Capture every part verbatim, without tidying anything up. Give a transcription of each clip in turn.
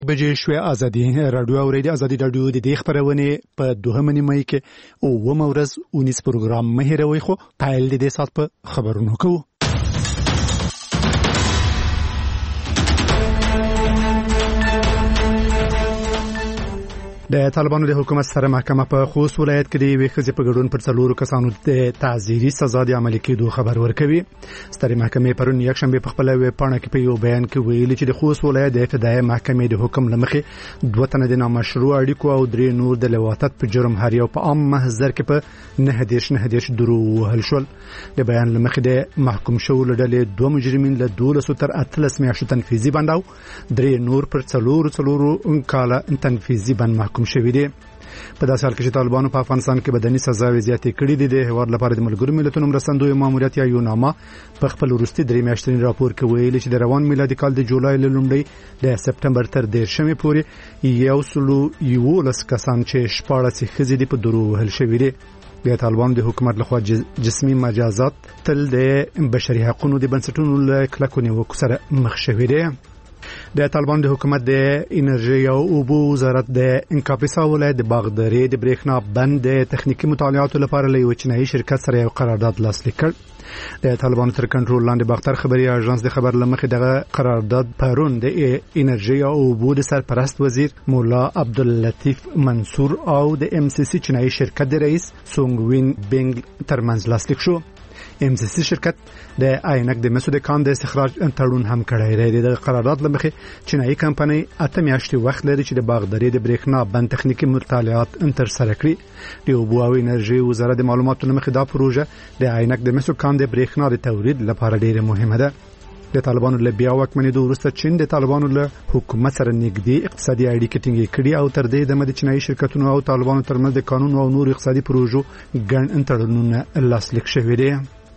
بجې شوې ازادي رادیو اوریدي ازادي رادیو د دې خبرونه په دوهمه نیمه کې او ومورز اونیس پروګرام مهیروي خو پایل د دې سات په خبرونو کوو. د طالبانو د حکومت سره محکمه په خوست ولایت کې د ویښځې په ګډون پر څلورو کسانو د تعزیري سزا د عملي کېدو خبر ورکوي. سترې محکمې پرون یکشنبه په خپل ویب پاڼه کې په یو بیان کې ویلي چې د خوست ولایت د ابتدایي محکمې د حکم لمخې دوه تنه د نامشروع اړیکو او درې نور د لواطت په جرم هر یو په عام محضر کې په نه دیش نه دیش درو وهل شول. د بیان لمخې د محکوم شو لړلې دوه مجرمین له دولس تر اتلس میاشتو تنفیذي بند او درې نور پر څلورو څلورو کاله تنفیذي بند محکوم شوی دی. په داسې حال کې چې طالبانو په افغانستان کې بدني سزاوي زیاتې کړې دي، د هیواد لپاره د ملګرو ملتونو مرستندوی ماموریت یا یوناما په خپل وروستي درې میاشتني راپور کې ویلي چې د روان میلادي کال د جولای له لومړۍ د سپټمبر تر دیرشمې پورې یو سلو یولس کسان چې شپاړس ښځې دي په درو وهل شوي دي. د طالبانو د حکومت لخوا جسمي مجازات تل د بشري حقوقو د بنسټونو له کلکو نیوکو سره مخ شوي دي. د طالبانو د حکومت د انرژي او اوبو وزارت د انکاپیسا ولایت د باغداري د برېښنا بند د تخنیکی مطالعاتو لپاره له یو چینایي شرکت سره یو قرارداد لاسلیک کړ. د طالبانو تر کنټرول لاندې باختر خبري اژانس د خبر لمخې دغه قرارداد پرون د انرژي او اوبو د سرپرست وزیر مولا عبداللطیف منصور او د ام سی سی چینایي شرکت د رئیس سونګوین بنګ ترمنځ لاسلیک شو. ام سی سی شرکت د عینک د مسعود کان د استخراج تړون هم کړی دی. د قرارداد لمخې چینایي کمپنۍ اته میاشتې وخت لري چې د باغداري د برېښنا بند تخنیکی مطالعات تر سره کړي. د اوبو او انرژي وزارت د معلوماتو لمخې دا پروژه د عینک د مسعود کان د برېښنا د تولید لپاره ډېره مهمه ده. د طالبانو له بیا واکمنېدو وروسته چین د طالبانو له حکومت سره نږدې اقتصادي اړیکې ټینګې کړي او تر دې دمه د چینایي شرکتونو او طالبانو ترمنځ د قانون او نور اقتصادي پروژو ګڼ تړونونه لاسلیک شوي دي.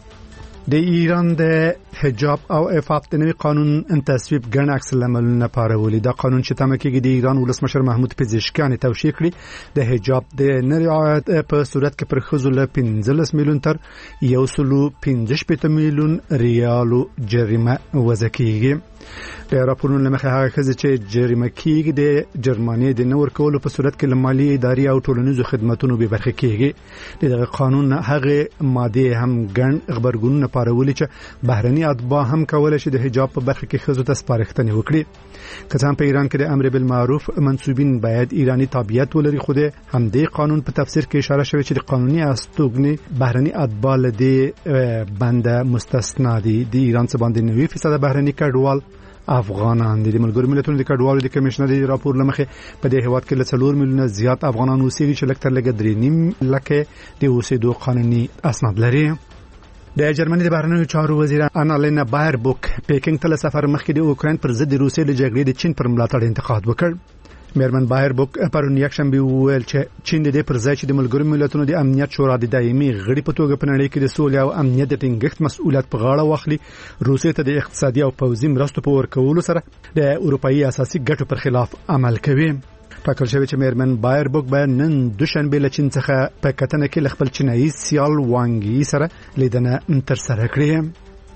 د ایران د حجاب او عفاف د نوي قانون تصویب ګڼ عکس العملونه پارولي. دا قانون چې تمه کېږي د ایران ولسمشر محمود پزشکیان توشیح کړي د حجاب د نه رعایت په صورت کې پر ښځو له پنځلس میلیون تر یو سلو پنځه شپېته میلیون ریالو جریمه وضع کېږي. د راپورونو لمخې هغه ښځې چې جریمه کېږي د جرماني د نه ورکولو په صورت کې له مالي اداري او ټولنیزو خدماتونو بې برخې کېږي. دغه قانون هغه ماده هم ګڼ غبرګونونه پارولي چې بهرني اتباع هم کولای شي د حجاب په برخه کې ښځو ته سپارښتنې وکړي. که څه هم په ایران کې د امر بالمعروف منسوبین باید ایرانی تابعیت ولري، خو د همدې قانون په تفسیر کې اشاره شوې چې د قانوني استوګنې بهرني اتباع له دې بند مستثنا دي. د ایران څخه باندې نوي فیصد بهرني کډوال افغانان دي. د ملګرو ملتونو د کډوالو د کمیشنر د راپور لمخې په دې هیواد کې له څلور میلیونه زیات افغانان اوسېږي چې لکه تر لږه درې نیم لکه د اوسېدو قانوني اسناد لري. د جرمني د بهرنیو چارو وزیر انالینا بایربوک پیکینګ ته سفر مخکې د اوکراین پر ضد روسیې د جګړې د چین پر ملاتړ انتقاد وکړ. میرمن بایربوک پرون یکشنبه ویل چې چین د دې پر ځای چې د ملګرو ملتونو د امنیت شورا د دایمي غړي په توګه په نړۍ کې د سولې او امنیت د ټینګښت مسؤلیت په غاړه واخلي، روسیې ته د اقتصادي او پوځي مرستو په ورکولو سره د اروپאי اساسي ګټو پر خلاف عمل کوي. ټاکل شوی چې میرمن بایربوک به نن دوشنبه له چین څخه په کتنه کې خپل چینایي سیال وانګي سره لیدنه تر سره کړي.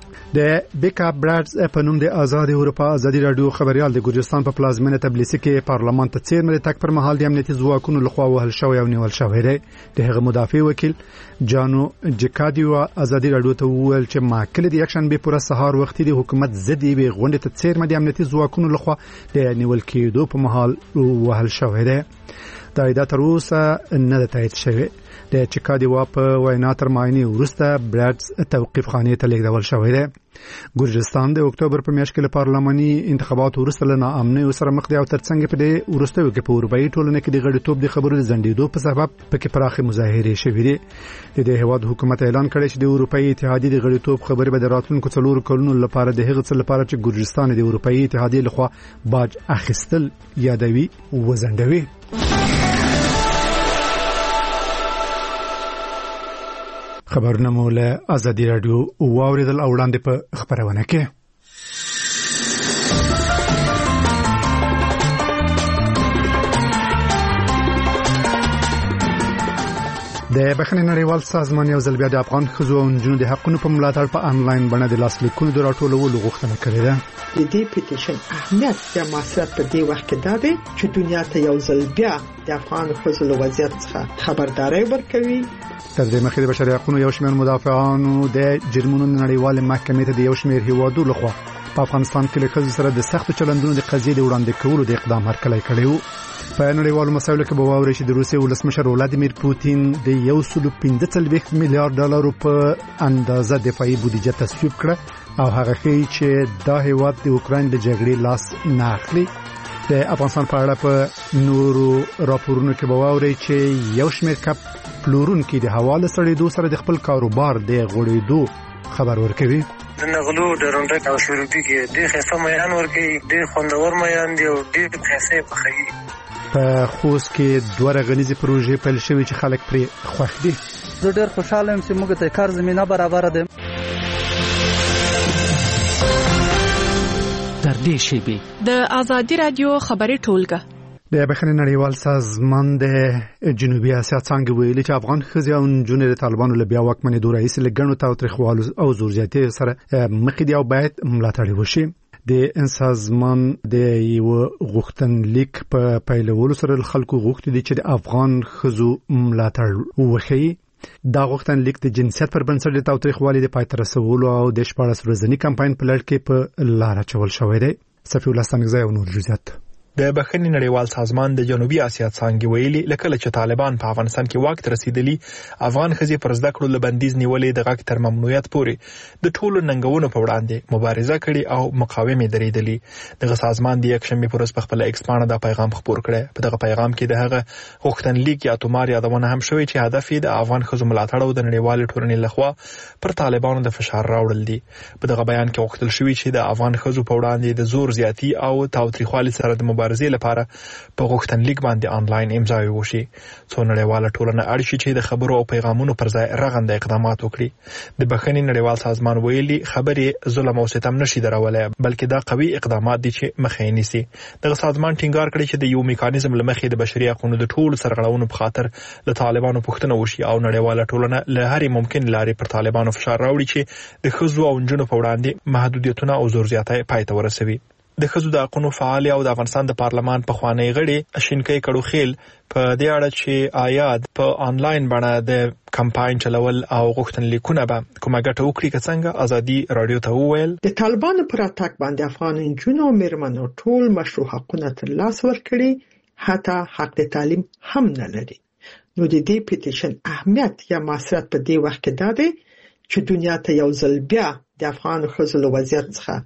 د بیکا برادز په نوم د آزاد اروپا ازادي رادیو خبريال د ګورجستان په پلازمینه تبلیسي کې پارلمان ته څیرمه د تک پر مهال د امنیتي ځواکونو لخوا وهل شوی او نیول شوی دی. د هغه مدافع وکیل جانو جکادیو ازادي رادیو ته وویل چې ماکل د یکشنبه پر سهار وختي د حکومت ضد وی غونډه ته څیرمه د امنیتي ځواکونو لخوا د نیول کېدو په مهال وهل شوی دی. دا ادعا تر اوسه نه تایید شوی. د چکادیوا په وینا تر معاینې وروسته برادز توقیف خانه ته لیږدول شوی دی. ګورجستان د اکتوبر په میاشت کې له پارلماني انتخاباتو وروسته له ناامنۍ سره مخ دی او ترڅنګ په دې وروستیو کې په اروپאי ټولنه کې د غړیتوب د خبرو د ځنډېدو په سبب پکې پراخه مظاهرې شوې دي. د دې هیواد حکومت اعلان کړی چې د اروپאי اتحادیې د غړیتوب خبرې به د راتلونکو څلورو کلونو لپاره د هغه څه لپاره چې ګورجستان د اروپאי اتحادیې لخوا باج اخیستل یادوي وزندوي. خبرونه مو له ازادي رادیو واوریدل او وړاندې په خبرونه کې. د بخښنې نړیوال سازمان یو ځل بیا د افغان ښځو او نجونو د حقونو په ملاتړ په انلاین بڼه د لاسلیکونو د راټولولو غوښتنه کړې ده. د دې پیټیشن اهمیت یا ماسرت په دې وخت کې دا دی چې دنیا ته یو ځل بیا د افغان ښځو له وضعیت څخه خبرداري ورکوي. تر دې مخکې د بشري حقوقو یو شمېر مدافعانو د جرمونو نړیوال محکمې ته د یو شمېر هیوادو لخوا په افغانستان کې له ښځو سره د سختو چلندونو د قضیې د وړاندې کولو د اقدام هرکلی کړی و. په نړیوالو مسایلو کې به واورئ چې د روسیې ولسمشر ولادیمیر پوتین د یو سل پنځه څلوېښت میلیارډ ډالرو په اندازه دفاعي بودیجه تصویب کړه او هغه ښیي چې دا هیواد د اوکراین د جګړې لاس نه اخلي. د افغانستان په اړه په نورو راپورونو کې به واورئ چې یو شمېر کب پلورونکي د هوا له سړېدو سره د خپل کاروبار د غوړېدو خبر ورکوي. د نغلو د رونډک او شروبي کې د خسته میان ورکوي، د خوندور میان دی او د پیسې پخوي. په خوست کې دوه رغنیزې پروژې پیل شوې چې خلک پرې خوښ دي. زه ډېر خوشاله یم چې موږ ته کار زمینه برابر ده. در دې شیبې د آزادي رادیو خبري ټولګه د بخښنې نړیوال سازمان د جنوبي اسیا څنګه ویلي چې افغان ښځې او نجونې د طالبانو له بیا واکمنېدو راهیسې له ګڼو تاوتریخوالو او زور زیاتۍ سره مخ دي او باید ملاتړ وشي. د سازمان د یو غوښتنلیک په پیلولو سره خلکو غوښتي دي چې د افغان ښځو ملاتړ وکړي. دا غوښتنلیک د جنسیت پر بنسټ د تاوتریخوالي د پای ته رسولو او د شپاړس ورځني کمپاین په لړ کې په لاره چول شوی دی. صفي الله ستانکزی او نور جزئیات. د بخښنې نړیوال سازمان د جنوبي اسیا څانګې ویلي لکه چې طالبان په افغانستان کې واک ته رسیدلی، افغان ښځې پر زده کړو له بندیز نیولې د غږ تر ممنوعیت پورې د ټولو ننګونو په وړاندې مبارزه کړې او مقاومې درېدلې. دغه سازمان د یکشنبې پر ورځ په خپل ایکس پاڼه دا پیغام خپور کړی. په دغه پیغام کې د هغه غوښتنلیک یا تومار یادونه هم شوې چې هدف یې د افغان ښځو ملاتړ او د نړیوال ټولنې لخوا پر طالبانو د فشار راوړل دي. په دغه بیان کې غوښتل شوی چې د افغان ښځو په وړاندې د زور زیاتی او تاوتریخوالي سره د مبارزې لپاره په غوښتنلیک باندې آنلاین امضا وشي. څو نړیواله ټولنه اړ شي چې د خبرو او پیغامونو پر ځای رغنده اقدامات وکړي. د بخښنې نړیوال سازمان ویلي خبرې ظلم او ستم نشي درولای، بلکې دا قوي اقدامات دي چې مخه یې نیسي. دغه سازمان ټینګار کړی چې د یو میکانیزم لمخې د بشري حقوقو د ټولو سرغړونو په خاطر له طالبانو پوښتنه وشي او نړیواله ټولنه له هرې ممکن لارې پر طالبانو فشار راوړي چې د ښځو او نجونو په وړاندې محدودیتونه او زور زیاتی پای ته ورسوي. د ښځو د حقوقو فعال او د افغانستان د پارلمان په خوانی غړي شینکۍ کډوخیل په دې اړه چې آیا په آنلاین باندې د کمپاین چلول او غوښتنلیکونه به کومه ګټه وکړي که څنګه ازادي رادیو ته وویل د طالبانو پر اتاک باندې افغان نجونو او میرمنو ټول مشروع حقونه ترلاسه ورکړي، حتی حق د تعلیم هم نه لري. نو د دې پیټیشن اهمیت یا ماسرت په دې وخت کې دا دی چې دنیا ته یو ځل بیا د افغان ښځو له وضعیت څخه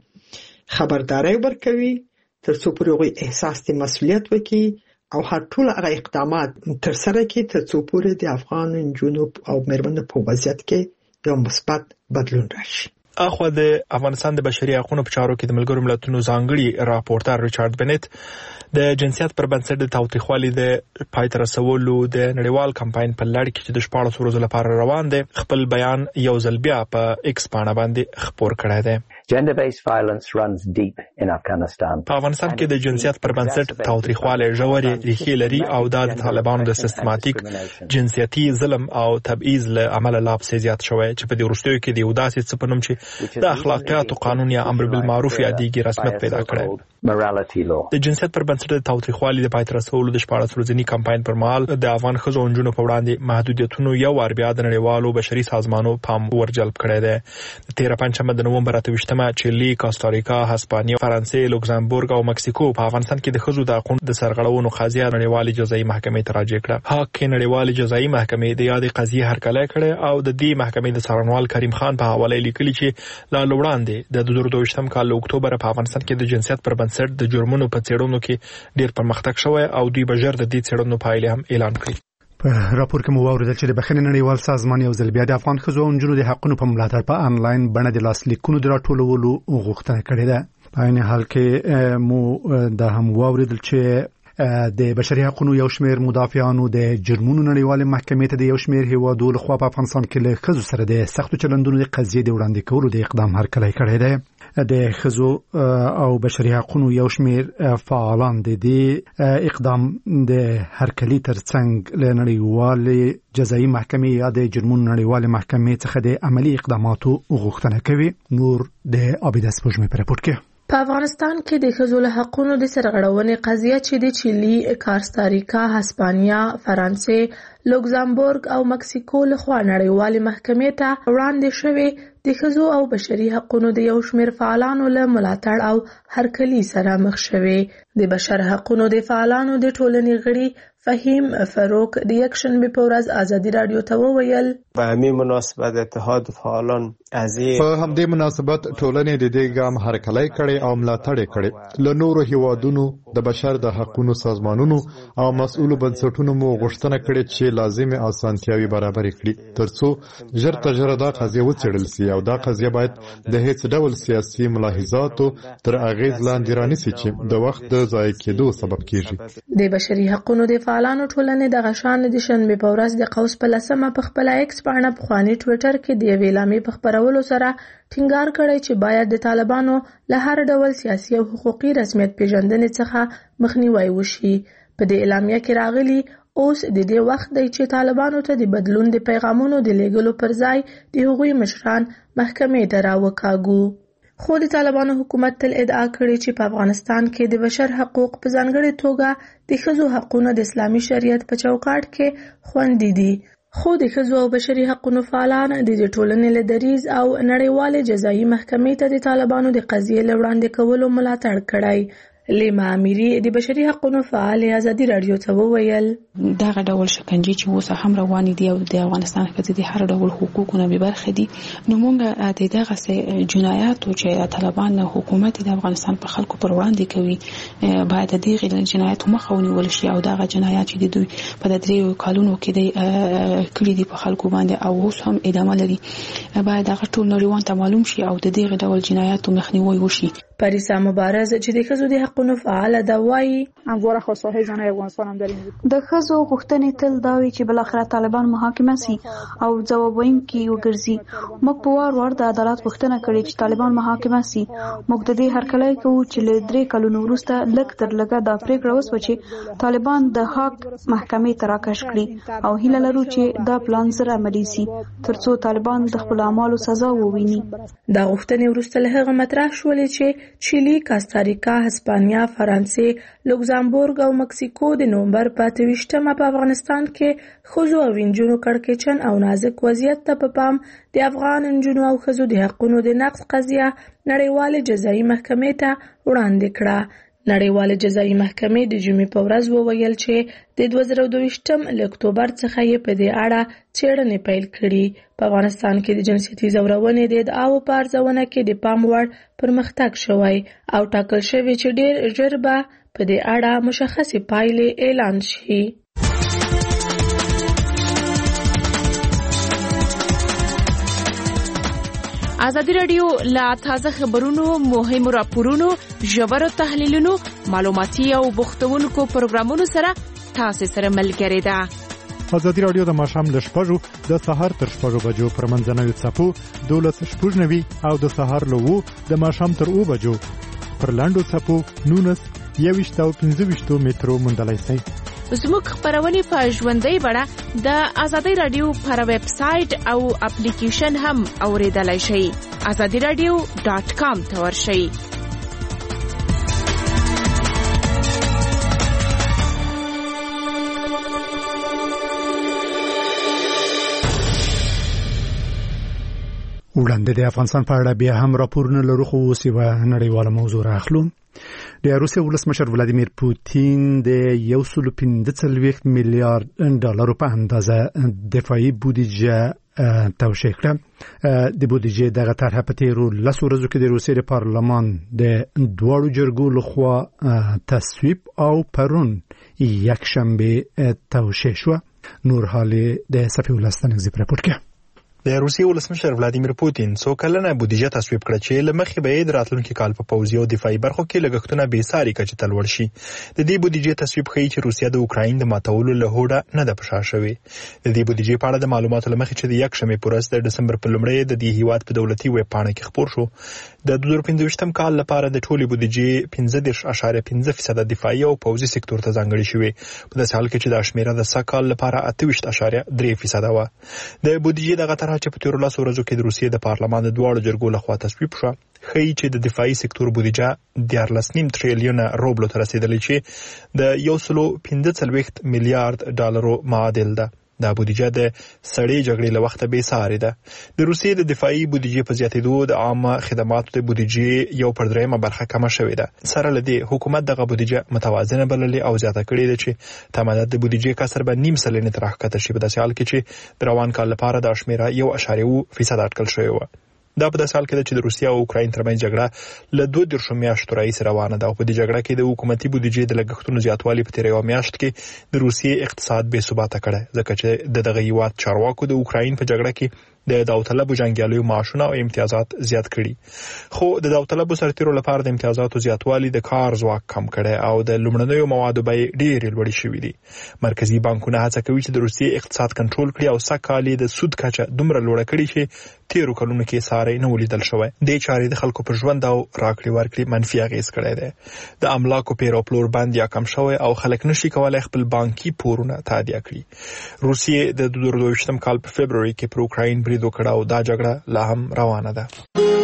خبرداري ورکوي تر څو پورې غوي احساس د مسؤلیت وکړي او هر ټول هغه اقدامات تر سره کړي تر څو پورې د افغان نجونو او میرمنو په وضعیت کې یو مثبت بدلون راشي. اخو د افغانستان د بشري حقوقو په چارو کې د ملګرو ملتونو ځانګړي راپورټر ریچارډ بنت د جنسیت پر بنسټ د تاوتریخوالي د پای ته رسولو د نړیوال کمپاین په لړ کې چې د شپاړس ورځو لپاره روان دی خپل بیان یو ځل بیا په ایکس پاڼه باندې خپور کړی دی. Gender based violence runs deep in Afghanistan. په افغانستان کې د جنسیت پر بنسټ تاوتریخوالی ژورې ریښې لري او دا د طالبانو د سیستماتیک جنسیتي ظلم او تبعیض له امله لا پسې زیات شوی چې په دې وروستیو کې د یو داسې څه په نوم چې د اخلاقیاتو قانون یا امر بالمعروف یادېږي رسمیت پیدا کړی. د جنسیت پر بنسټ د تاوتریخوالي د پای ته رسولو د شپاړس ورځني کمپاین پر مهال د افغان ښځو او نجونو په وړاندې محدودیتونو یو وار بیا د نړیوالو بشري سازمانونو پام ورجلب کړی دی. د تیره پنجشنبه د نومبر اته ویشتمه چیلي، کاستاریکا، هسپانیا، فرانسې، لوکزامبورګ او مکسیکو په افغانستان کې د ښځو د حقوقو د سرغړونو قضیه نړیوالې جزایي محکمې ته راجع کړه. حق کې نړیوالې جزایي محکمې د یادې قضیې هرکلی کړی او د دې محکمې د څارنوال کریم خان په حواله لیکلي چې لا وړاندې د دوه زره دوه کال له اکتوبر په افغانستان کې د جنسیت پر بنسټ د جرمونو په څېړنو کې ډېر پرمختګ شوی او دوی به ژر د دې څېړنو پایلې هم اعلان کړي. په راپور کې مو واوریدل چې د بخښنې نړیوال سازمان یو ځل بیا د افغان ښځو او نجونو د حقونو په ملاتړ په آنلاین بڼه د لاسلیکونو د راټولولو غوښتنه کړې ده. په عین حال کې مو دا هم واوریدل چې د بشري حقوقو یو شمېر مدافعانو د جرمونو نړیوال محکمې ته د یو شمېر هیوادونو لخوا په افغانستان کې له ښځو سره د سختو چلندونو د قضیې د وړاندې کولو د اقدام هرکلی کړی دی. د ښځو او بشري حقوقو یو شمېر فعالان د دې اقدام د هرکلي ترڅنګ له نړیوال جزایي محکمې یا د جرمونو نړیوال محکمې څخه د عملی اقداماتو غوښتنه کوي. نور د عابده سپوږمۍ په رپورټ کې. په افغانستان کې د ښځو له حقونو د سرغړونې قضیه چې د چیلي، کاستاریکا، هسپانیا، فرانسې، لوکزامبورګ او مکسیکو لخوا نړیوالې محکمې ته وړاندې شوې، د ښځو او بشري حقونو د یو شمېر فعالانو له ملاتړ او هرکلي سره مخ شوې. د بشر حقونو د فعالانو د ټولنې غړي فهیم فاروق د یکشنبه په ورځ ازادي رادیو ته وویل په همین مناسبت اتحاد فعالان از په همدې مناسبت ټولنې د دې ګام هرکلی کړي او ملاتړ کړي. له نورو هیوادونو د بشر د حقونو سازمانونو او مسؤلو بنسټونو مو غوښتنه کړې چې لازمي اسانتیاوي برابر کړي ترڅو ژر تر ژره دا قضیه وڅېړل شي او دا قضیه باید د هیڅ ډول سیاسي ملاحظاتو تر اغیز لاندې رانیسي چې د وخت د ضایع کېدو سبب کیږي. د بشري حقونو د فعالانو ټولنې د غشان د شنبه په ورځ د قوس په لسمه په خپل ایکس باندې په خواني ټوئیټر کې د یوې اعلامیې په خبرولو سره ټینګار کړی چې باید د طالبانو له هر ډول سیاسي او حقوقي رسمیت پیژندنې څخه مخنیوي وشي. په دې اعلامیه کې راغلي اوس د دې وخت دی چې طالبانو ته د بدلون د پیغامونو د لیږلو پر ځای د هغوی مشران محکمې ته راوکاږو. خو د طالبانو حکومت تل ادعا کړې چې په افغانستان کې د بشر حقوق په ځانګړې توګه د ښځو حقونه د اسلامي شریعت په چوکاټ کې خوندي دي. خو د ښځو او بشري حقونو فعالان د دې ټولنې له دریځ او نړیوالې جزایي محکمې ته د طالبانو د قضیې له وړاندې کولو ملاتړ کړی. لیما امیری د بشري حقونو فعال ازادي رادیو ته وویل دغه ډول شکنجې چې اوس هم روان دي او د افغانستان کې د هر ډول حقوقو نه برخه دي، نو موږ د دغه سه جنایات چې طالبان حکومت د افغانستان په خلکو پر وړاندې کوي باید د دغه جنایت مخه ونیول شي او دغه جنایات چې دوی په دریو کالونو کې د کړي دي په خلکو باندې او اوس هم ادامه لري باید دغه ټول نړیوال ته معلوم شي او د دغه ډول جنایاتو مخنیوي وشي. پریسا مبارز چې د ښځو د حقونو فعال ده وایي همواره خواستهای زنای افغانستان هم در این د ښځو غوښتنې تل دا وي چې بلاخره طالبان محاکمه سي او ځواب ویونکي وګرځي. موږ په وار وار د عدالت غوښتنه کړې چې طالبان محاکمه سي. موږ د دې هرکلی کوو چې له درې کلونو وروسته لږ تر لږه دا پریکړه وسوه چې طالبان د حق محکمې ته راکش کړي او هیله لرو چې دا پلان زر عملي سي ترڅو طالبان د خپل اعمالو سزا وویني. دا غوښتنې وروسته له هغه مطرح شولې چې چیلي، کاستاریکا، هسپانیا، فرانسې، لوکزامبورګ او مکسیکو د نومبر په اته ویشتمه په افغانستان کې ښځو او نجونو کړکېچن او نازک وضعیت ته په پام د افغان نجونو او ښځو د حقونو د نقض قضیه نړیوالې جزایي محکمې ته وړاندې کړه. نړیوالې جزایي محکمې د جمعې په ورځ وویل چې د دوه زره دوه ویشتم له اکتوبر څخه یې په دې اړه څېړنې پیل کړي. په افغانستان کې د جنسیتي ځورونې د ادعاو په ارزونه کې د پام وړ پرمختګ شوی او ټاکل شوی چې ډېر ژر به په دې اړه مشخصې پایلې اعلان شي. ازادي رادیو لا تازه خبرونو، مهمو راپورونو، ژورو تحلیلونو، معلوماتي او بوختونکو پروګرامونو سره تاسو سره ملګری ده. ازادي رادیو د ماښام له شپږو د سهار تر شپږو بجو پر منځنوي څپو دولس شپږ نوي او د سهار له وو د ماښام تر اوه بجو پر لاندو څپو نونس یویشت او پنځه ویشتو مترو موندلای شئ. زموږ خبرونه په ژوندۍ بڼه د ازادي رادیو پر ویب سټ او اپلیکیشن هم اوریدلای شئ. ازادي رادیو ډاټ کام ته ورشئ. وړاندې د افغانستان په اړه بیا هم راپورونه لرو خو اوس یوه نړیواله موضوع راخلو. د روسیې ولسمشر ولادیمیر پوتین د یو سل پنځه څلوېښت میلیارډ ډالرو په اندازه دفاعي بودیجه توشیح کړه. د بودیجې دغه طرحه په تیرو لسو ورځو کې د روسیې د پارلمان د دواړو جرګو لخوا تصویب او پرون یک شنبه توشیح شوه. نور حال د صفی الله ستانکزی په رپورټ کې. د روسیې ولسمشر ولادیمیر پوتین څو کلنه بودیجه تصویب کړه چې لمخې به د راتلونکي کال په پوځي او دفاعي برخو کې لګښتونه بې ساري کچې ته لوړ شي. د دې بودیجې تصویب ښیي چې روسیه د اوکراین د ماتولو له هوډه نه ده په شا شوې. د دې بودیجې په اړه د معلوماتو له مخې چې د یکشنبې په ورځ د ډسمبر په لومړۍ د دې هیواد په دولتي ویب پاڼه کې خپور شو، د دوه زره پنځه ویشتم کال لپاره د ټولې بودیجې پنځه دېرش اعشاریه پنځه فیصده دفاعي او پوځي سکتور ته ځانګړې شوې، په داسې حال کې چې دا شمیره د سږ کال لپاره اته ویشت اعشاریه درې فیصده وه. د بودیجې دغه طرحه چې په تېرو لسو ورځو کې د روسیې د پارلمان د دواړو جرګو لخوا تصویب شوه ښیي چې د دفاعي سکتور بودیجه دیارلس نیم تریلیونه روبلو ته رسیدلې چې د یو سلو پنځه څلوېښت میلیارډ ډالرو معادل ده. دا بودیجه د سړې جګړې له وخته بې ساري ده. د روسیې د دفاعي بودیجې په زیاتېدو د عامه خدماتو د بودیجې یو پر درېیمه برخه کمه شوې ده. سره له دې حکومت دغه بودیجه متوازنه بللې او زیاته کړې ده چې تمامه د بودیجې کسر به نیم سلنې ته راښکته شي، په داسې حال کې چې د روان کال لپاره دا شمیره یو اعشاریه اووه فیصده اټکل شوې وه. دا په داسې حال کې ده چې د روسیې او اوکراین ترمنځ جګړه له دوه دېرشو میاشتو راهیسې روانه ده او په دې جګړه کې د حکومتي بودیجې د لګښتونو زیاتوالي په تېره یوه میاشت کې د روسیې اقتصاد بې ثباته کړی، ځکه چې د دغه هیواد چارواکو د اوکراین په جګړه کې د داوطلبو جنګیالیو معاشونه او امتیازات زیات کړي. خو د داوطلبو سرتیرو لپاره د امتیازاتو زیاتوالی د کار ځواک کم کړی او د لومړنیو موادو بیې ډېرې لوړې شوي دي. مرکزي بانکونه هڅه کوي چې د روسیې اقتصاد کنټرول کړي او سږ کال یې د سود کچه دومره لوړه کړي چې تېرو کلونو کې ساری نه ولیدل شوی. دې چارې د خلکو په ژوند او راکړې ورکړې منفي اغېز کړی دی. د املاکو پیر او پلور بند یا کم شوی او خلک نشي کولی خپل بانکي پورونه تادیه کړي. روسیې د دوه زره دوه ویشتم کال په فبروري کې پر اوکراین برید وکړ او دا جګړه لا هم روانه ده.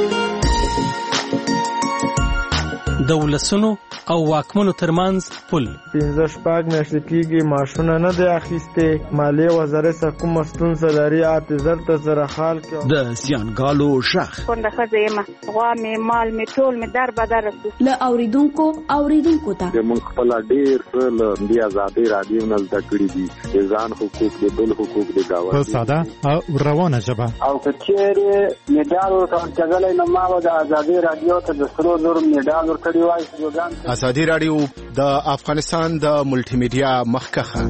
د ولسونو او واکمنو ترمنځ پل پنځه شپږ میاشتې کېږي معاشونه نه دی اخیستې، مالیې وزارت څخه کومه ستونزه لري اته زر ته سره حال کې د زیانګالو شخ کونډه ښځه یم، غوا مې مال مې ټول مې در بدر رسو له اوریدونکو اوریدونکو ته موږ خپل ډېر څه له دې ازادۍ راډیو نه زده کړي دي، د ځان حقوق د بل حقوق د ګاونډي په ساده او روانه ژبه. او که چېرې میډال ورکول کېدلی نو ما به د ازادۍ راډیو ته د سرو زرو میډال ورکړی وای. ازادي راډیو د افغانستان د ملټي میډیا مخکخه.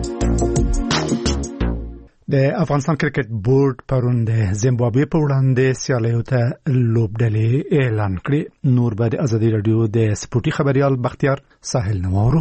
د افغانستان کرکټ بورډ پرون د زیمبابوې په وړاندې سیالیو ته لوبډلې اعلان کړې. نور به د ازادي راډیو د سپورتي خبريال بختیار ساحل نوارو.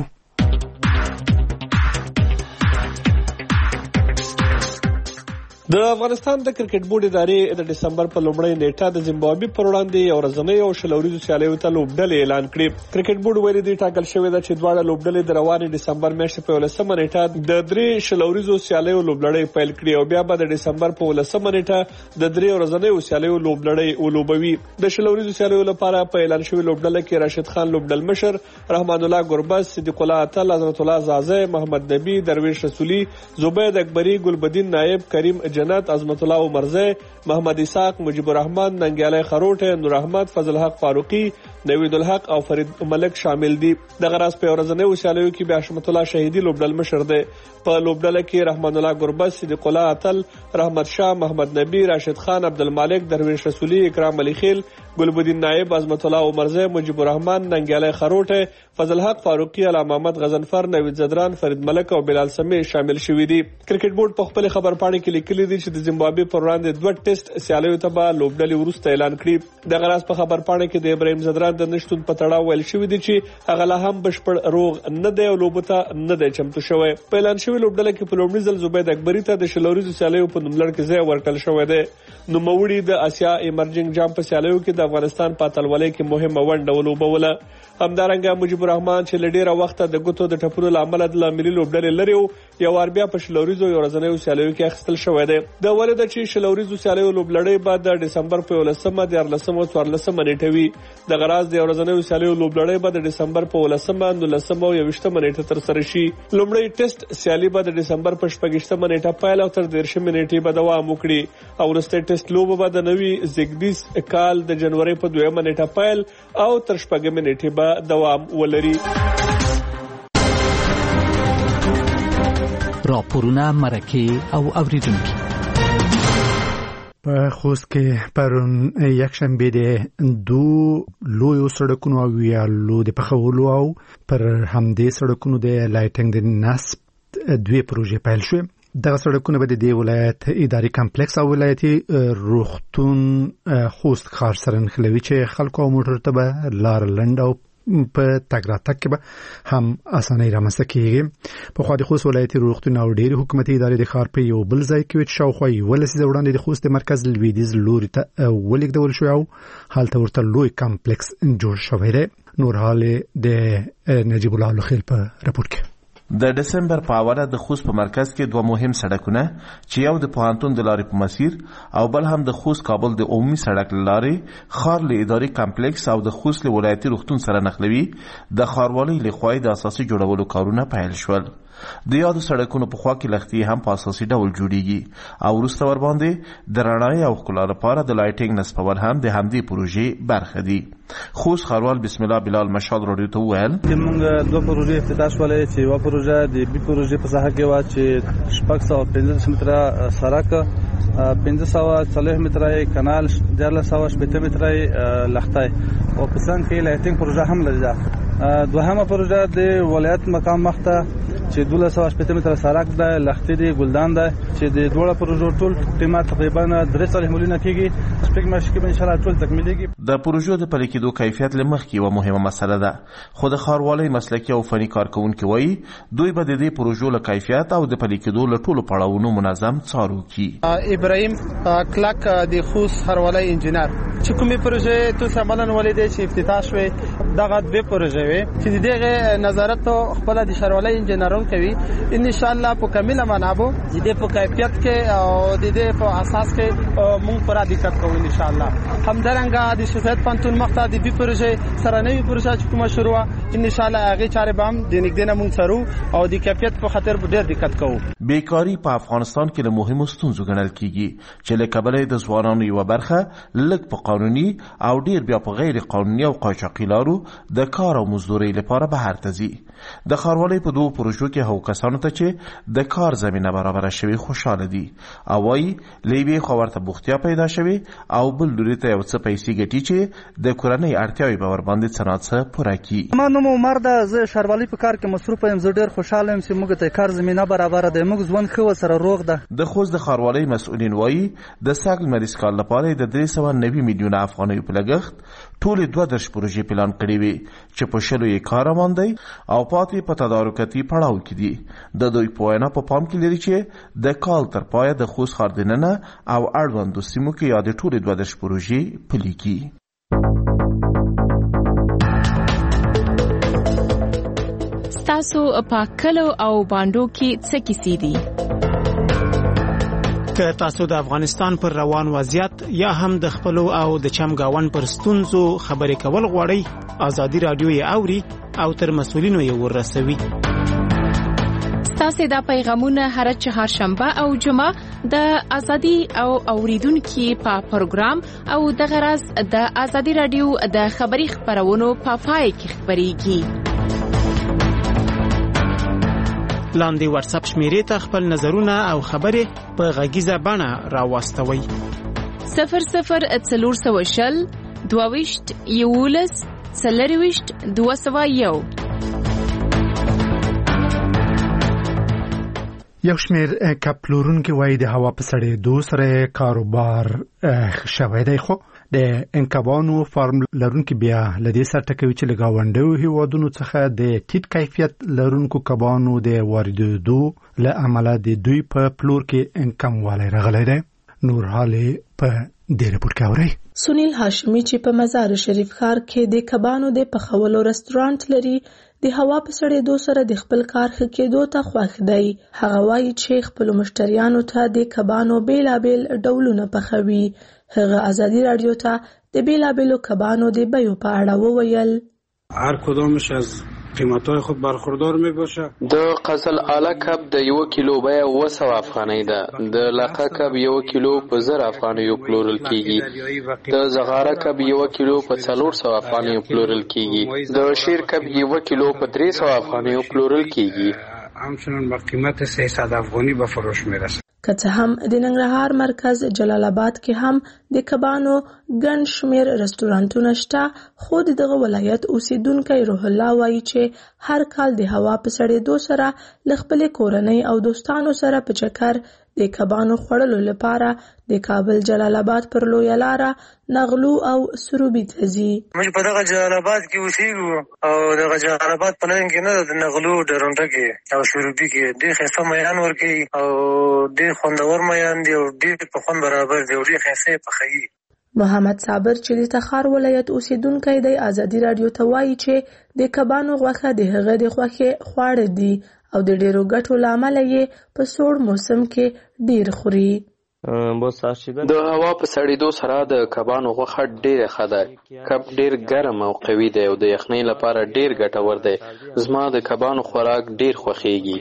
د افغانستان د کرکټ بورډ ادارې د دسمبر په لومړۍ نیټه د زیمبابوې پر وړاندې یو ورځنۍ او شلوریزو سیالیو ته لوبډلې اعلان کړې. کرکټ بورډ ویلي دی ټاکل شوې ده چې دواړه لوبډلې د روانې دسمبر میاشتې په ولسمه نیټه د درې شلوریزو سیالیو لوبلړۍ پیل کړي او بیا به د دسمبر په ولسمه نیټه د درې ورځنیو سیالیو لوبلړۍ ولوبوي. د شلوریزو سیالیو لپاره په اعلان شوی لوبډله کې راشد خان لوبډل مشر، رحمان الله ګربز، صدیق الله اتل، حضرت الله زازه، محمد نبی، درویش رسولی، زبید اکبری، ګلبدین نائب، کریم جنت، عظمت الله عمرزه، محمد اسحاق، مجيب الرحمن، ننګیالی خروټه، نور احمد، فضل حق فاروقی، نوید الحق او فرید ملک شامل دي. دغه راز په ورځنیو سیالیو کې بیا حشمت الله شهیدی لوبډل مشر دی. په لوبډله کې رحمان الله ګربز، صدیق الله اتل، رحمت شاه، محمد نبی، راشد خان، عبدالمالک، درویش رسولی، اکرام علی خیل، ګلبدین نائب، عظمت الله عمرزه، مجيب الرحمن، ننګیالی خروټه، فضل حق فاروقی، علامه محمد غزنفر، نوید زدران، فرید ملک او بلال سمی شامل شوي دي. کرکټ بورډ په خپل خبرپاڼه کې لیکلي دي چې د زیمبابوې پر وړاندې دوه ټیسټ سیالیو ته به لوبډلې وروسته اعلان کړي. دغه راز په خبرپاڼه کې د ابراهیم زدران د نشټون په تړاو ویل شوي دي چې هغه لا هم بشپړ روغ نه دی او لوبو ته نه دی چمتو شوی. په اعلان شوي لوبډله کې په لومړي ځل زبید اکبري ته د شلوریزو سیالیو په نوملړ کې ځای ورکړل شوی دی. نوموړي د اسیا ایمرجنګ جام په سیالیو کې د افغانستان په اتلولۍ کې مهمه ونډه ولوبوله. همدارنګه مجيب الرحمن چې له ډېره وخته د ګوتو د ټپونو له امله د ملي لوبډلې لري او یو وار بیا په شلوریزو یو ورځنیو سیالیو کې اخیستل شوی دی. د ولې ده چې شلوریزو سیالیو لوبلړۍ به د ډسمبر په یولسمه، دیارلسمه او څوارلسمه نیټه وي. دغه راز د ورځنیو سیالیو لوبلړۍ به د ډسمبر په ولسمه، نولسمه او یوویشتمه نیټه ترسره شي. لومړی ټیسټ سیالي به د ډسمبر په شپږویشتمه نیټه پیل او تر دېرشمې نیټې به دوام وکړي او وروستی ټیسټ لوبه به د نوي زیږدیز کال د جنورۍ په دویمه نیټه پیل او تر شپږمې نیټې به دوام ولري. راپورونه، مرکې او اوریدونکي. په خوست کې پرون یکشنبه د دوه لویو سړکونو او ویالو د پخولو او پر همدې سړکونو د لایټینګ د نصب دوی پروژې پیل شوې. دغه سړکونه به د دې ولایت اداري کمپلیکس او ولایتي روغتون خوست ښار سره نښلوي چې خلکو او موټر ته به لار لنډ او په تګ راتګ کې به هم اسانۍ رامنځته کېږي. پخوا د خوست ولایتي روغتون او ډېرې حکومتي ادارې د ښار په یو بل ځای کې وي چې شاوخوا یوه لسیزه وړاندې د خوست د مرکز لویدیځ لوري ته ولېږدول شوی او هلته ورته لوی کمپلیکس جوړ شوی دی. نور حال د نجیب الله لخیل په راپور کې. د دسمبر په اوله د خوست په مرکز کې دوه مهم سړکونه چې یو د پوهنتون د لارې په مسیر او بل هم د خوست کابل د عمومي سړک لارې ښار له اداري کمپلیکس او د خوست له ولایتي روغتون سره نښلوي د ښاروالۍ لخوا د اساسي جوړولو کارونه پیل شول. د یادو سړکونو په خوا کې لختي هم په اساسي ډول جوړیږي او وروسته ورباندې د رڼا او ښکلا لپاره د لایټینګ نصبول هم د همدې پروژې برخه دي. خوست ښاروال بسم الله بلال مشال راډیو ته وویل موږ دوه پروژې افتتاح شولې چې یوه پروژه د بي پروژې په ساحه کې وه چې شپږ سوه پنځلس متره سړک، پنځه سوه څلوېښت متره یې کنال، دیارلس سوه شپېته متره یې لښتی او په څنګ کې لایټینګ پروژه هم لري. دوهمه پروژه د ولایت مقام مخته چې دولس سوه شپېته متره سړک دی، لښتي دی، ګلدان دی چې د دواړو پروژو ټول قیمت تقریبا درې څلوېښت میلیونه کېږي. شپږ میاشتې کې به انشاءالله ټول تکمیلېږي. د پروژو د پلي کېدو کیفیت له مخکې یوه مهمه مسله ده، خو د ښاروالۍ مسلکي او فني کارکوونکي وایي دوی به د دې پروژو له کیفیت او د پلي کېدو له ټولو پړاوونو منظم څارو کړي. ابراهیم کلک د خوست ښاروالۍ انجینر چې کومې پروژې تاسو عملاً ولیدې چې افتتاح شوې، دغه دوه پروژې وې چې د دغه نظارت خپل د ښاروالۍ انجینرون کوي. ان شاء الله په کامله معنا به د دې په کیفیت کې او د دې په اساس کې موږ پر دقت کوو ان شاء الله. همدارنګه د شفاعت پانتون مخته د بي پروژې سره نوې پروژه چې کومه شروع ان شاء الله هغه چارې به هم د نګدنه موږ سره او د کیفیت په خاطر به ډېر دقت کوو. بیکاری په افغانستان کې له مهمو ستونزو ګڼل کیږي چې له کبله د ځوانانو یو برخه لږ په قانوني او ډېر بیا په غیر قانوني او قاچاقي لارو د کار او مزدورۍ لپاره بهر ته ځي. د ښاروالۍ په دوو پروژو کې هغو کسانو ته چې د کار زمینه برابره شوې خوشحاله دي او وایي له یوې خوا ورته بوختیا پیدا شوې او بل لوري ته یو څه پیسې ګټي چې د کورنۍ اړتیاوې به ورباندې څه نه څه پوره کړي. ما نوم عمر ده، زه ښاروالۍ په کار کې مصروف یم. زه ډېر خوشحاله یم چې موږ ته کار زمینه برابره ده، موږ ژوند ښه ورسره روغ ده. د خوست د ښاروالۍ مسؤلین وایي د سږ لمریز کال لپاره د درې سوه نوي میلیونه افغانیو په لګښت ټولې دوه دېرش پروژې پلان کړې وې چې په شلو یې کار روان دی او پاتې په تدارکاتي پړاو کې دي. د دوی په وینا په پام کې لري چې د کال تر پایه د خوست ښار دننه او اړوندو سیمو کې یا د ټولې دوه دېرش پروژې پلي کړي. ستاسو په کلو او بانډو کې څه کیسې دي؟ که تاسو د افغانستان پر روان وضعیت یا هم د خپلو او د چمګاون پر ستونزو خبرې کول غواړئ، ازادي رادیو یې اوري او تر مسؤلینو یې ورسوي. ستاسو دا پیغامونه هر چهارشنبه او جمعه د ازادي او اوریدونکو په پروګرام او د غرض د ازادي رادیو د خبري خبرونو په پای کې خبريږي. لاندې واتس اپ شمیرې ته خپل نظرونه او خبرې په غږیزه بڼه راوستوئ. صفر صفر څلور سوه شل دوه ویشت یولس څلور ویشت دوه سوه یو. یو شمیر کپلورونکي وایي د هوا په سړېدو سره کاروبار شوی دی، خو د انکبانو فارم لرونکي بیا له دې سره ټکوي چې له ګاونډیو هیوادونو څخه د ټیټ کیفیت لرونکو کبانو د واردېدو له امله د دوی په پلور کې انکم والی راغلی دی. نور حالې په دې رپورټ کې اورئ. سنیل هاشمي چې په مزار شریف ښار کې د کبانو د پخولو رستورانت لري، د هوا په سړېدو سره د خپل کار ښه کېدو ته خوښ دی. هغه وایي چې خپلو مشتریانو ته د کبانو بیلابیل ډولونه پخوي. هغه ازادي رادیو ته د بیلابیلو کبانو د بیو په اړه وویل. هر کدامش از قیمت‌های خود برخوردار میباشه. د قزل اعلی کب د یو کیلو بیه اوه سوه افغانۍ ده. د لقه کب یو کیلو په زر افغانیو پلورل کیږي. د زغاره کب یو کیلو په څلور سوه افغانیو پلورل کیږي. د شیر کب یو کیلو په درې سوه افغانیو پلورل کیږي. همچنان با قیمت سیصد افغانی به فروش میرسه. که څه هم د ننګرهار مرکز جلال آباد کې هم د کبانو ګڼ شمېر رستورانتونه شته، خو د دغه ولایت اوسیدونکی روح الله وایي چې هر کال د هوا په سړېدو سره له خپلې کورنۍ او دوستانو سره په چکر د کبانو خوړلو لپاره د کابل جلال آباد پر لویه لاره نغلو او سروبي ته ځي. موږ په دغه جلال آباد کې اوسېږو او دغه جلال آباد په لین کې نه ده، د نغلو ډرونټه کې او سروبي کې ډېر ښایسته میان ورکوي او ډېر خوندور میان دي او ډېر په خوند برابر دي او ډېر ښایسته یې پخوي. محمد صابر چې د تخار ولایت اوسیدونکی دی ازادي راډیو ته وایي چې د کبانو غوښه د هغه د خوښې خواړه دي او د ډېرو ګټو له امله یې په سوړ موسم کې ډېر خوري. د هوا په سړېدو سره د کبانو غوښه ډېره ښه ده. کب ډېر ګرم او قوي دی او د یخنۍ لپاره ډېر ګټور دی. زما د کبانو خوراک ډېر خوښیږي.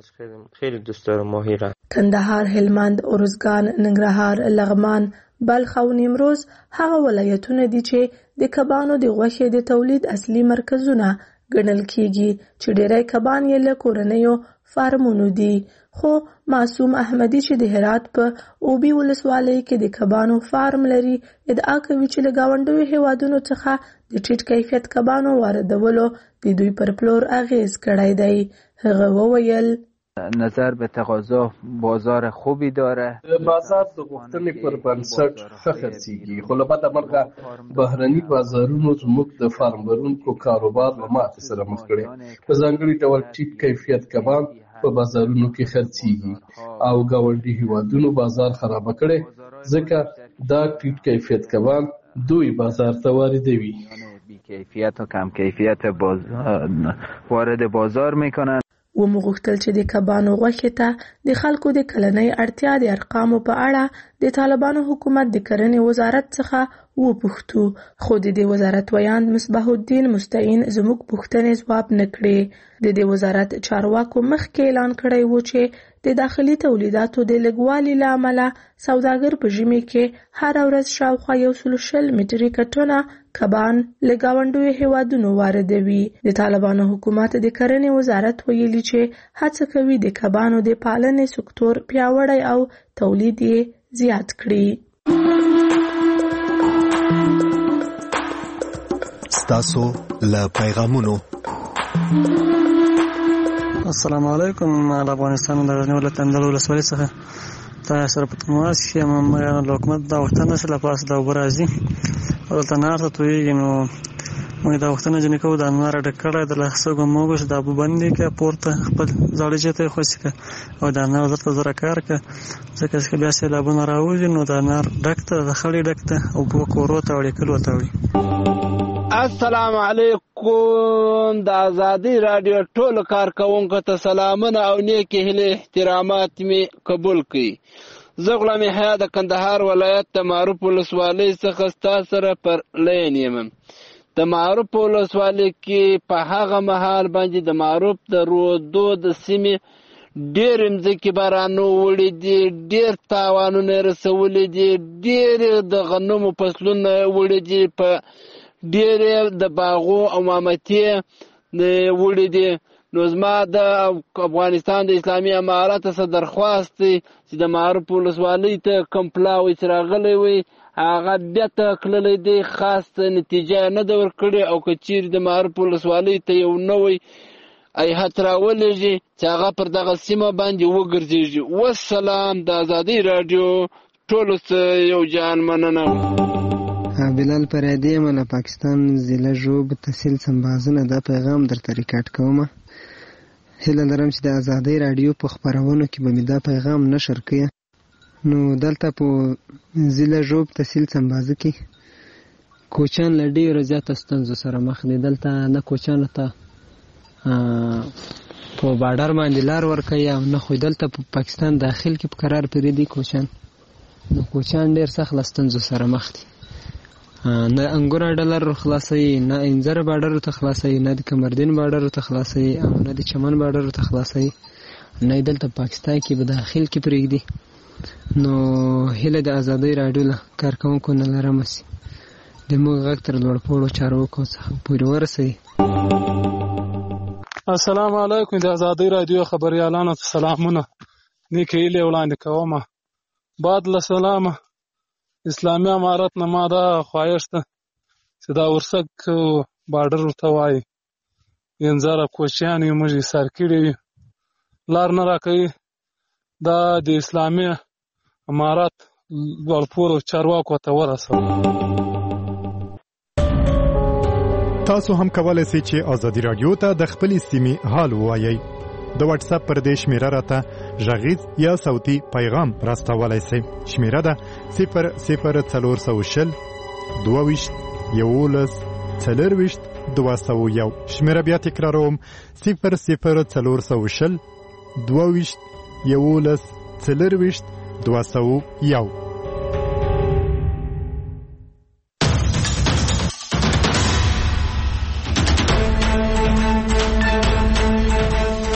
کندهار، هلمند، ارزګان، ننګرهار، لغمان، بلخ او نیمروز هغه ولایتونه دي چې د کبانو د غوښې د تولید اصلي مرکزونه ګڼل کیږي چې ډېری کبان یې له کورنیو فارمونو دي. خو معصوم احمدي چې د هرات په اوبي ولسوالۍ کې د کبانو فارم لري ادعا کوي چې له ګاونډیو هیوادونو څخه د ټیټ کیفیت کبانو واردولو د دوی پر پلور اغیز کړی دی. هغه وویل نظر به تقاضا بازار خوبی داره. بازار د غوښتنې پر بنسټ ښه خرڅېږي، خو له بده مرغه بهرني بازارونو زموږ د فارمرونکو کاروبار له ماتې سره مخ کړی. په ځانګړي ډول ټیټ کیفیت کبان په بازارونو کې خرڅېږي او ګاونډي هیوادونو بازار خرابه کړی، ځکه دا ټیټ کیفیت کبان دوی بازار ته واردوي. بی کیفیت و کم کیفیت باز... وارد بازار میکنن. و مو غوښتل چې د کبانو غوښې ته د خلکو د کلنۍ اړتیا د ارقامو په اړه د طالبانو حکومت د کرنې وزارت څخه وپوښتو، خو د دې وزارت ویاند مصباح الدین مستعین زموږ پوښتنې ځواب نه کړې. د دې وزارت چارواکو مخکې اعلان کړی و چې د داخلي تولیداتو د لږوالي له امله سوداګر په ژمي کې هره ورځ شاوخوا یو سل شل مټریکه ټنه کبان له ګاونډیو هیوادونو واردوي. د طالبانو حکومت د کرنې وزارت ویلي چې هڅه کوي د کبانو د پالنې سکتور پیاوړی او تولید یې زیات کړي. ستاسو له پیغامونو. السلام علیکم. د افغانستان د غزنی ولایت اندړ ولسوالۍ څخه تاسو سره په تماس کې یم. د حکومت دا غوښتنه چې له پاسه د اوبه راځي او دلته انار ته تویېږي، نو موږ دا غوښتنه ځینې کوو د انار ډک کړی د لاسګو موږ چې د ابو بندې کړه پورته خپل زاړه جې ته یې خوشې کړه او د انار درته زره کار کړه، ځکه چې بیا سیلابونه راوځي نو د انار ډک ته د خړې ډک ته او په کورو ته وړي کلو ته وړي. السلام علیکم. د ازادي رادیو ټولو کارکوونکو ته سلامونه او نیکې هیلې احترامات می قبول کړئ. زه غلام یحیی د کندهار ولایت د معروف ولسوالۍ څخه ستاسو سره پر لین یم. د معروف ولسوالۍ کې په هغه مهال باندې د معروف د رودو د سیمې ډېر مځکې بارانو وړي دي، ډېر تاوانونه رسولي دي، ډېر د غنمو فصلونه وړي دي، په ډېر د باغو او مامتې وړي دي. نو زما د افغانستان د اسلامي امارت څخه درخواست دی چې د معروف ولسوالۍ ته کوم پلاوی چې راغلی وي هغه بیرته کړلی دی، خاص نتیجه نه ده ورکړې، او که چیرې د معروف ولسوالۍ ته یو نوی هیات راولېږي چې هغه پر دغه سیمه باندې وګرځېږي. والسلام. د ازادۍ راډیو ټولو څه یو جان مننه. بلال پریدی یم له پاکستان ضلع ژوب تحصیل سمبازونه. دا پیغام درته ریکارډ کوم. هیله لرم چې د ازادۍ راډیو په خپرونو کې به مې دا پیغام نشر کړي. نو دلته په ضلع ژوب تحصیل سمبازه کې کوچیان له ډېرو زیاتو ستونزو سره مخ دي. دلته نه کوچیانو ته په باډر باندې لار ورکوي او نه خو دلته په پاکستان داخل کې په قرار پرېږدي کوچیان. نو کوچیان ډېر سخت له ستونزو سره مخ دي. نه انګوره ډالر خلاصوي، نه انځر باډرو ته خلاصوي، نه د کمردین باډرو ته خلاصوي او نه د چمن باډرو ته خلاصوي، نه دلته پاکستان کې به داخل کې پرېږدي. نو هیله د ازادۍ راډیو له کارکوونکو نه لرم چې د موږ غږ تر لوړپوړو چارواکو څخه پورې ورسوي. السلام علیکم. د ازادۍ راډیو خبریالانو ته سلامونه. نیکې هیلې وړاندې کوم. بعد له سلامه اسلامي امارت نه ما دا خواهش ده چې دا ورسک بارډر ورته وایي ینځاره کوچیان یو موږ ایثار کړي وي لار نه راکوي. دا د اسلامي امارت لوړپوړو چارواکو ته ورسوي. تاسو هم کولای شئ چې ازادي رادیو ته د خپلې سیمې حال ووایئ. د واتس اپ پر دې شمیره راته غږیز یا صوتي پیغام راستولای شئ. شمیره ده صفر صفر څلور سوه شل دوه ویشت یولس څلور ویشت دوه سوه یو. شمیره بیا تکراروم صفر صفر څلور سوه شل دوه ویشت یولس څلور ویشت دوه سوه یو.